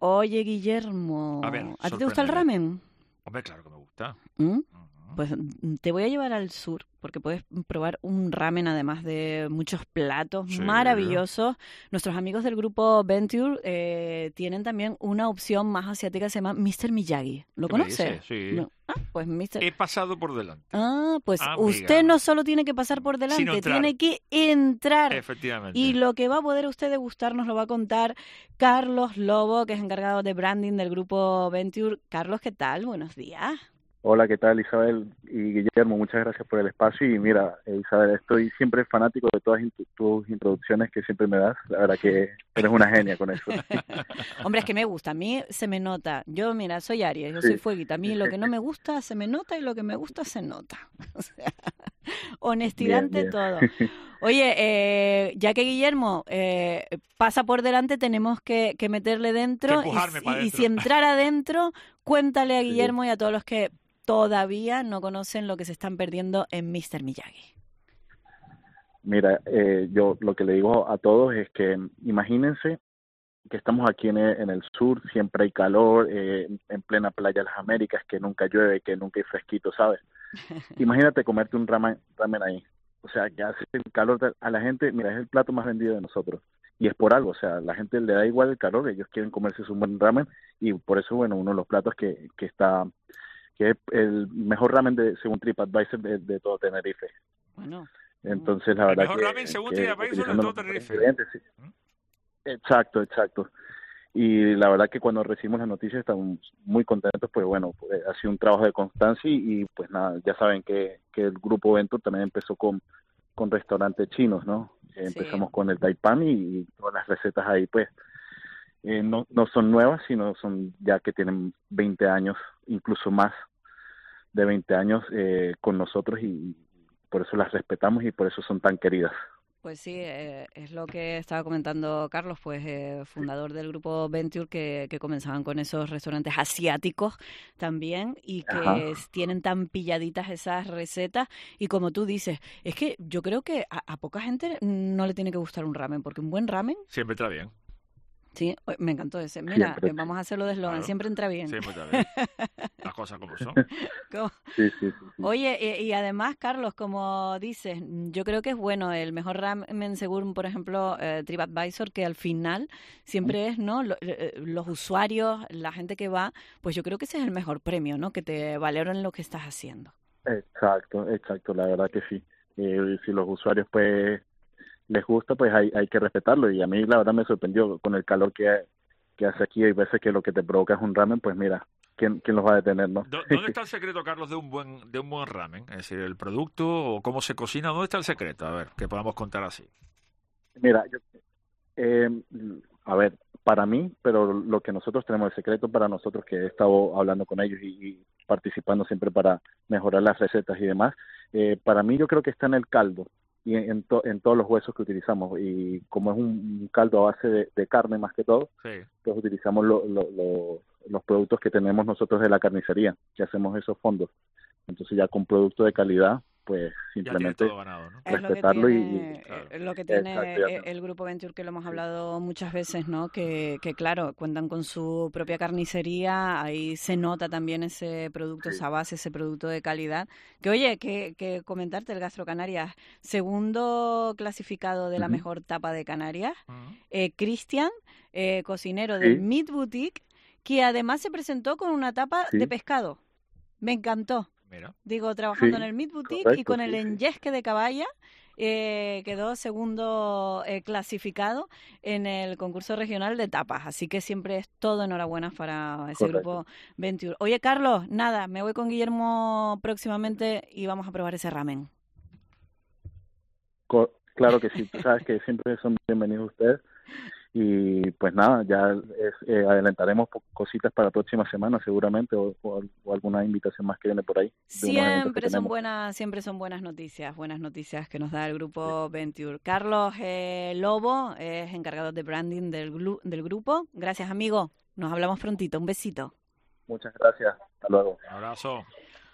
Oye, A ver, Guillermo, ¿a ti te gusta el sorpréndeme. ramen? Hombre, claro que me gusta. ¿Mm? Ujú. Pues te voy a llevar al sur porque puedes probar un ramen además de muchos platos Sí. maravillosos. Nuestros amigos del grupo Venture tienen también una opción más asiática que se llama Mr. Miyagi. ¿Lo ¿Qué me conoces? dices? Sí. No. Ah, pues Mr. He pasado por delante. Ah, pues usted Amiga. no solo tiene que pasar por Sino delante, entrar. tiene que entrar. Y Efectivamente. lo que va a poder usted degustar nos lo va a contar Carlos Lobo, que es encargado de branding del grupo Venture. Carlos, ¿qué tal? Buenos días. Hola, ¿qué tal Isabel y Guillermo? Muchas gracias por el espacio y mira, Isabel, estoy siempre fanático de todas tus introducciones que siempre me das. La verdad que eres una genia con eso. Hombre, es que me gusta, a mí se me nota. Yo, mira, soy Aries, yo soy Sí, fueguita. A mí lo que no me gusta se me nota y lo que me gusta se nota. O sea, honestidad bien, ante bien. todo. Oye, ya que Guillermo pasa por delante, tenemos que meterle Que dentro empujarme para y si adentro. entrar adentro, cuéntale a Sí. Guillermo y a todos los que todavía no conocen lo que se están perdiendo en Mr. Miyagi. Mira, yo lo que le digo a todos es que imagínense que estamos aquí en el sur, siempre hay calor, en plena playa de las Américas, que nunca llueve, que nunca hay fresquito, ¿sabes? Imagínate comerte un ramen ahí. O sea, que hace el calor a la gente, mira, es el plato más vendido de nosotros. Y es por algo, o sea, la gente le da igual el calor, ellos quieren comerse su buen ramen y por eso, bueno, uno de los platos que es el mejor ramen según TripAdvisor de todo Tenerife. Bueno, Entonces, la El verdad mejor ramen según que TripAdvisor de utilizando todo los mejores Tenerife. ingredientes, sí. Exacto, exacto. Y la verdad que cuando recibimos las noticias estamos muy contentos, pues bueno, ha sido un trabajo de constancia pues nada, ya saben que el grupo Venture también empezó con restaurantes chinos, ¿no? sí. Empezamos con el Taipan y todas las recetas ahí, pues no son nuevas, sino son ya que tienen 20 años, incluso más de 20 años con nosotros y por eso las respetamos y por eso son tan queridas. Pues sí, es lo que estaba comentando Carlos, pues fundador del grupo Venture, que comenzaban con esos restaurantes asiáticos también y que Ajá. tienen tan pilladitas esas recetas. Y como tú dices, es que yo creo que a poca gente no le tiene que gustar un ramen, porque un buen ramen, Siempre está bien. sí, me encantó ese. Mira, Siempre, vamos a hacerlo de eslogan, Claro. siempre entra bien. Siempre está bien. Las cosas como son. ¿Cómo? sí, sí, sí, sí. Oye, y además, Carlos, como dices, yo creo que es bueno el mejor ramen según, por ejemplo, TripAdvisor, que al final siempre es, ¿no? Los usuarios, la gente que va, pues yo creo que ese es el mejor premio, ¿no? Que te valoren lo que estás haciendo. Exacto, exacto, la verdad que sí. Si los usuarios pues les gusta, pues hay que respetarlo y a mí la verdad me sorprendió con el calor que hace aquí. Hay veces que lo que te provoca es un ramen, pues mira, ¿quién los va a detener, no? ¿Dónde está el secreto, Carlos, de un buen ramen? Es decir, el producto o cómo se cocina. ¿Dónde está el secreto? A ver, que podamos contar así. Mira, eh, a ver, para mí, pero lo que nosotros tenemos, el secreto para nosotros que he estado hablando con ellos y participando siempre para mejorar las recetas y demás, para mí yo creo que está en el caldo y en todos los huesos que utilizamos. Y como es un caldo a base de carne más que todo, Sí. pues utilizamos los productos que tenemos nosotros de la carnicería, que hacemos esos fondos. Entonces ya con producto de calidad, pues Ya tienes simplemente todo ganado, ¿no? respetarlo Claro. Es lo que exacto, tiene ya el grupo Venture, que lo hemos sí, hablado muchas veces, ¿no? Que claro, cuentan con su propia carnicería, ahí se nota también ese producto, sí. esa base, ese producto de calidad. Que oye, que comentarte el Gastro Canarias, segundo clasificado de la Ujú. mejor tapa de Canarias, Ujú. Cristian, cocinero del Sí, Meat Boutique, que además se presentó con una tapa de sí, pescado. Me encantó. Mira. Digo, trabajando en sí, el Meat Boutique y correcto, con el sí, sí. enyesque de caballa, quedó segundo clasificado en el concurso regional de tapas. Así que siempre es todo enhorabuena para ese Correcto. grupo Venture. Oye, Carlos, nada, me voy con Guillermo próximamente y vamos a probar ese ramen. Claro que sí, tú sabes que siempre son bienvenidos ustedes y pues nada, ya adelantaremos cositas para la próxima semana seguramente o alguna invitación más que viene por ahí de unos eventos que tenemos. Siempre son buenas noticias que nos da el Sí. grupo Venture. Carlos Lobo es encargado de branding del grupo. Gracias, amigo. Nos hablamos prontito. Un besito. Muchas gracias, hasta luego. Un abrazo.